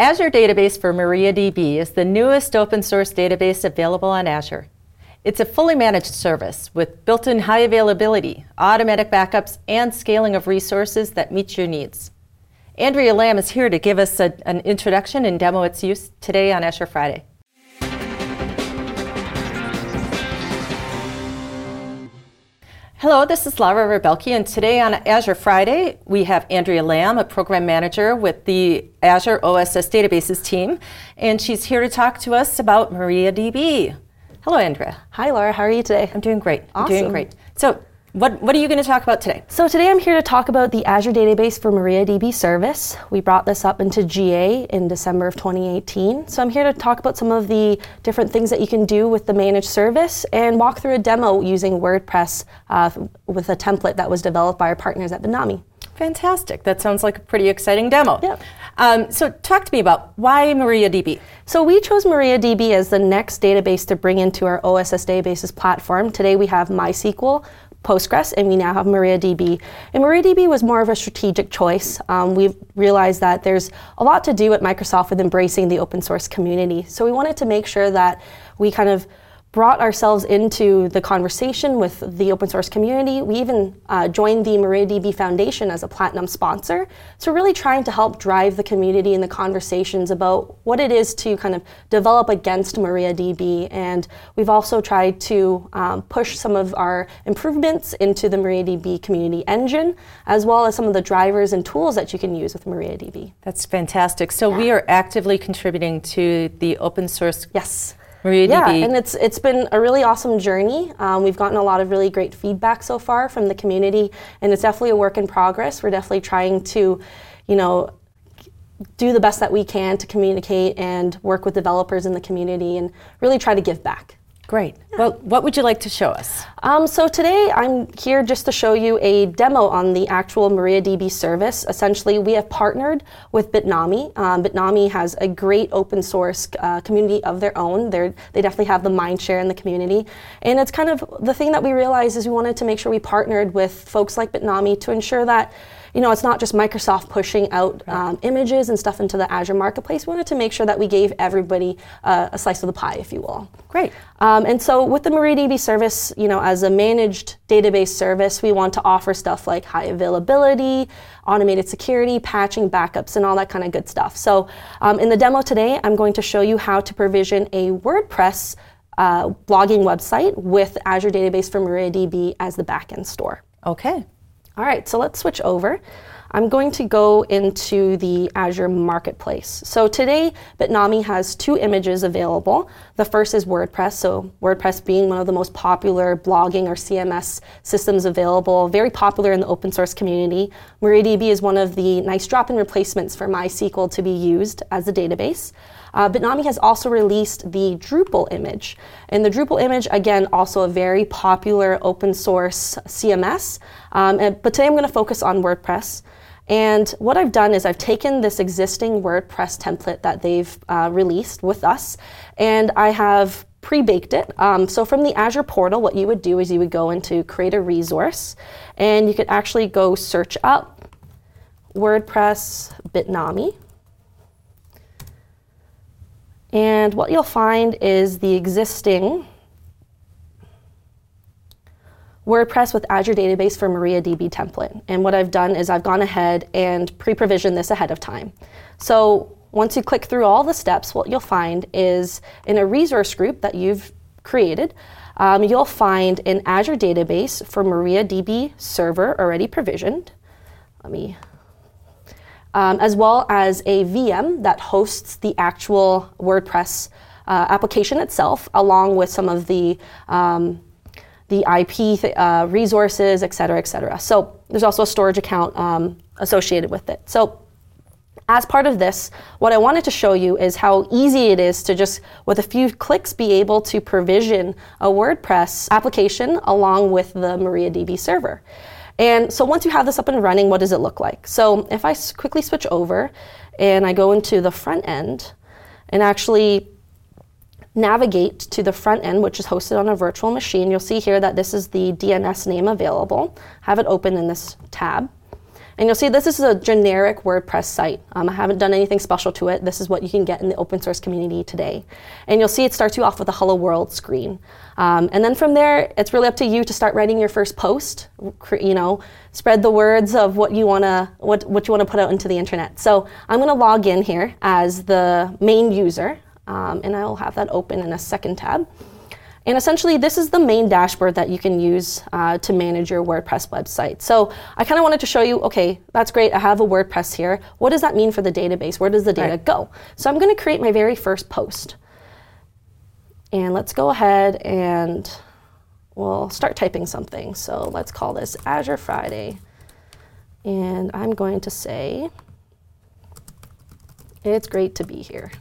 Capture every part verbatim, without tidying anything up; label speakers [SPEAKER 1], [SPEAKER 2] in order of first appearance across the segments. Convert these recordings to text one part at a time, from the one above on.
[SPEAKER 1] Azure Database for MariaDB is the newest open source database available on Azure. It's a fully managed service with built-in high availability, automatic backups, and scaling of resources that meet your needs. Andrea Lamb is here to give us a, an introduction and demo its use today on Azure Friday. Hello, this is Laura Rebelke, and today on Azure Friday, we have Andrea Lamb, a program manager with the Azure O S S Databases team, and she's here to talk to us about MariaDB. Hello, Andrea.
[SPEAKER 2] Hi, Laura. How are you today?
[SPEAKER 1] I'm doing great.
[SPEAKER 2] Awesome.
[SPEAKER 1] I'm doing great. So, what, what are you going to talk about today?
[SPEAKER 2] So today I'm here to talk about the Azure Database for MariaDB service. We brought this up into G A in December of twenty eighteen. So I'm here to talk about some of the different things that you can do with the managed service and walk through a demo using WordPress uh, with a template that was developed by our partners at Bitnami.
[SPEAKER 1] Fantastic. That sounds like a pretty exciting demo.
[SPEAKER 2] Yeah.
[SPEAKER 1] Um, so talk to me about why MariaDB?
[SPEAKER 2] So we chose MariaDB as the next database to bring into our O S S Databases platform. Today we have MySQL, Postgres, and we now have MariaDB. And MariaDB was more of a strategic choice. Um, we've realized that there's a lot to do at Microsoft with embracing the open source community. So we wanted to make sure that we kind of brought ourselves into the conversation with the open source community. We even uh, joined the MariaDB Foundation as a platinum sponsor. So really trying to help drive the community and the conversations about what it is to kind of develop against MariaDB. And we've also tried to um, push some of our improvements into the MariaDB community engine, as well as some of the drivers and tools that you can use with MariaDB.
[SPEAKER 1] That's fantastic. So yeah. We are actively contributing to the open source
[SPEAKER 2] Yes.
[SPEAKER 1] MariaDB.
[SPEAKER 2] Yeah, and it's it's been a really awesome journey. Um, we've gotten a lot of really great feedback so far from the community, and it's definitely a work in progress. We're definitely trying to, you know, do the best that we can to communicate and work with developers in the community and really try to give back.
[SPEAKER 1] Great. Yeah. Well, what would you like to show us?
[SPEAKER 2] Um, so today I'm here just to show you a demo on the actual MariaDB service. Essentially, we have partnered with Bitnami. Um, Bitnami has a great open source uh, community of their own. They're, they definitely have the mind share in the community. And it's kind of the thing that we realized is we wanted to make sure we partnered with folks like Bitnami to ensure that you know, it's not just Microsoft pushing out um, images and stuff into the Azure Marketplace. We wanted to make sure that we gave everybody uh, a slice of the pie, if you will.
[SPEAKER 1] Great.
[SPEAKER 2] Um, and so with the MariaDB service, you know, as a managed database service, we want to offer stuff like high availability, automated security, patching, backups, and all that kind of good stuff. So um, in the demo today, I'm going to show you how to provision a WordPress uh, blogging website with Azure Database for MariaDB as the backend store.
[SPEAKER 1] Okay.
[SPEAKER 2] All right, so let's switch over. I'm going to go into the Azure Marketplace. So today, Bitnami has two images available. The first is WordPress, so WordPress being one of the most popular blogging or C M S systems available, very popular in the open source community. MariaDB is one of the nice drop-in replacements for MySQL to be used as a database. Uh, Bitnami has also released the Drupal image. And the Drupal image, again, also a very popular open source C M S. Um, and, but today I'm going to focus on WordPress. And what I've done is I've taken this existing WordPress template that they've uh, released with us, and I have pre-baked it. Um, so from the Azure portal, what you would do is you would go into create a resource, and you could actually go search up WordPress Bitnami. And what you'll find is the existing WordPress with Azure Database for MariaDB template. And what I've done is I've gone ahead and pre-provisioned this ahead of time. So once you click through all the steps, what you'll find is in a resource group that you've created, um, you'll find an Azure Database for MariaDB server already provisioned. Let me Um, as well as a V M that hosts the actual WordPress uh, application itself, along with some of the um, the I P th uh, resources, et cetera, et cetera. So there's also a storage account um, associated with it. So as part of this, what I wanted to show you is how easy it is to just, with a few clicks, be able to provision a WordPress application along with the MariaDB server. And so once you have this up and running, what does it look like? So if I quickly switch over and I go into the front end and actually navigate to the front end, which is hosted on a virtual machine, you'll see here that this is the D N S name available. Have it open in this tab. And you'll see this is a generic WordPress site. Um, I haven't done anything special to it. This is what you can get in the open source community today. And you'll see it starts you off with a hello world screen. Um, and then from there, it's really up to you to start writing your first post, you know, spread the words of what you wanna, what, what you wanna put out into the internet. So I'm gonna log in here as the main user, um, and I'll have that open in a second tab. And essentially, this is the main dashboard that you can use uh, to manage your WordPress website. So I kind of wanted to show you, okay, that's great, I have a WordPress here. What does that mean for the database? Where does the data
[SPEAKER 1] right.
[SPEAKER 2] go? So I'm gonna create my very first post. And let's go ahead and we'll start typing something. So let's call this Azure Friday. And I'm going to say, it's great to be here.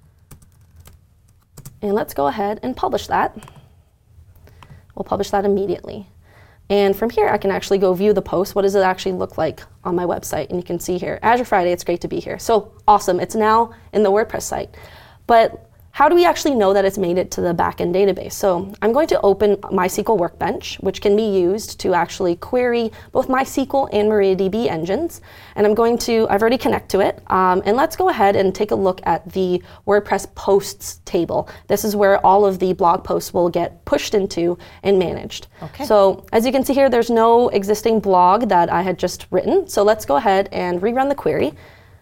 [SPEAKER 2] And let's go ahead and publish that. We'll publish that immediately. And from here, I can actually go view the post. What does it actually look like on my website? And you can see here, Azure Friday, it's great to be here. So awesome, it's now in the WordPress site. But how do we actually know that it's made it to the backend database? So I'm going to open MySQL Workbench, which can be used to actually query both MySQL and MariaDB engines. And I'm going to, I've already connected to it. Um, and let's go ahead and take a look at the WordPress posts table. This is where all of the blog posts will get pushed into and managed.
[SPEAKER 1] Okay.
[SPEAKER 2] So as you can see here, there's no existing blog that I had just written. So let's go ahead and rerun the query.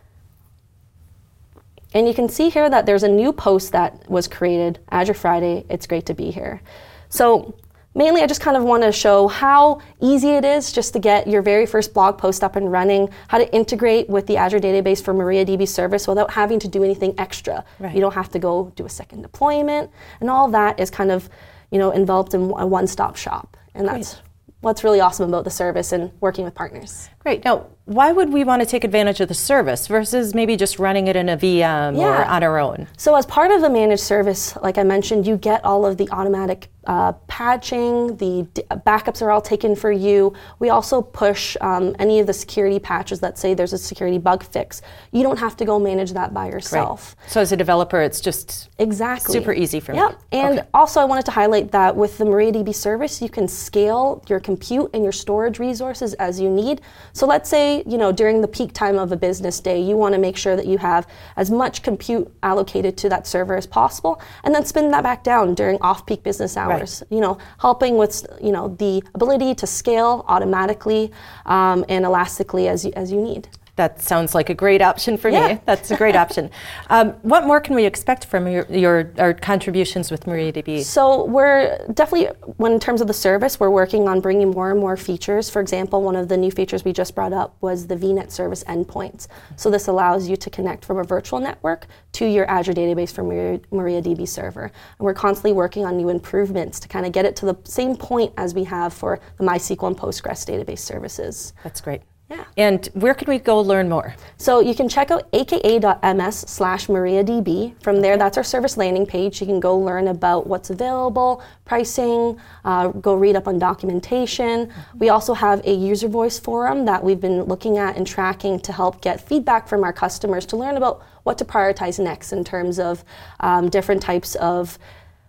[SPEAKER 2] And you can see here that there's a new post that was created, Azure Friday, it's great to be here. So mainly I just kind of want to show how easy it is just to get your very first blog post up and running, how to integrate with the Azure database for MariaDB service without having to do anything extra.
[SPEAKER 1] Right.
[SPEAKER 2] You don't have to go do a second deployment, and all that is kind of, you know, enveloped in a one-stop shop. And that's
[SPEAKER 1] Great.
[SPEAKER 2] What's really awesome about the service and working with partners.
[SPEAKER 1] Great. Now, why would we want to take advantage of the service versus maybe just running it in a V M
[SPEAKER 2] Yeah.
[SPEAKER 1] or on our own?
[SPEAKER 2] So as part of the managed service, like I mentioned, you get all of the automatic uh, patching, the d backups are all taken for you. We also push um, any of the security patches that say there's a security bug fix. You don't have to go manage that by yourself.
[SPEAKER 1] Right. So as a developer, it's just
[SPEAKER 2] Exactly.
[SPEAKER 1] super easy for me.
[SPEAKER 2] Yep. And
[SPEAKER 1] Okay.
[SPEAKER 2] also I wanted to highlight that with the MariaDB service, you can scale your compute and your storage resources as you need. So let's say, you know, during the peak time of a business day, you want to make sure that you have as much compute allocated to that server as possible, and then spin that back down during off-peak business hours. Right. You know, helping with, you know, the ability to scale automatically um, and elastically as you, as you need.
[SPEAKER 1] That sounds like a great option for
[SPEAKER 2] Yeah.
[SPEAKER 1] me. That's a great option. Um, what more can we expect from your, your our contributions with MariaDB?
[SPEAKER 2] So we're definitely, when in terms of the service, we're working on bringing more and more features. For example, one of the new features we just brought up was the V NET service endpoints. So this allows you to connect from a virtual network to your Azure database from your MariaDB server. And we're constantly working on new improvements to kind of get it to the same point as we have for the MySQL and Postgres database services.
[SPEAKER 1] That's great.
[SPEAKER 2] Yeah.
[SPEAKER 1] And where can we go learn more?
[SPEAKER 2] So you can check out aka.ms slash MariaDB. From there, that's our service landing page. You can go learn about what's available, pricing, uh, go read up on documentation. Mm-hmm. We also have a user voice forum that we've been looking at and tracking to help get feedback from our customers to learn about what to prioritize next in terms of um, different types of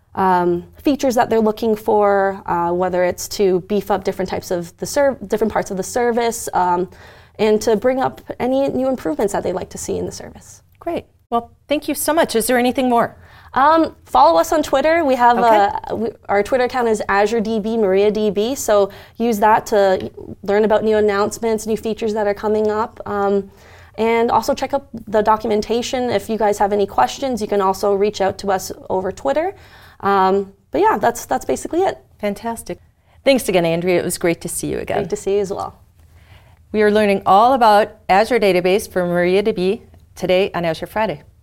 [SPEAKER 2] Um, features that they're looking for, uh, whether it's to beef up different types of the serv different parts of the service, um, and to bring up any new improvements that they'd like to see in the service.
[SPEAKER 1] Great. Well, thank you so much. Is there anything more?
[SPEAKER 2] Um, follow us on Twitter. We have
[SPEAKER 1] Okay.
[SPEAKER 2] a, we, our Twitter account is AzureDB MariaDB, so use that to learn about new announcements, new features that are coming up. Um, And also check out the documentation. If you guys have any questions, you can also reach out to us over Twitter. Um, but yeah, that's that's basically it.
[SPEAKER 1] Fantastic. Thanks again, Andrea. It was great to see you again.
[SPEAKER 2] Great to see you as well.
[SPEAKER 1] We are learning all about Azure Database for MariaDB today on Azure Friday.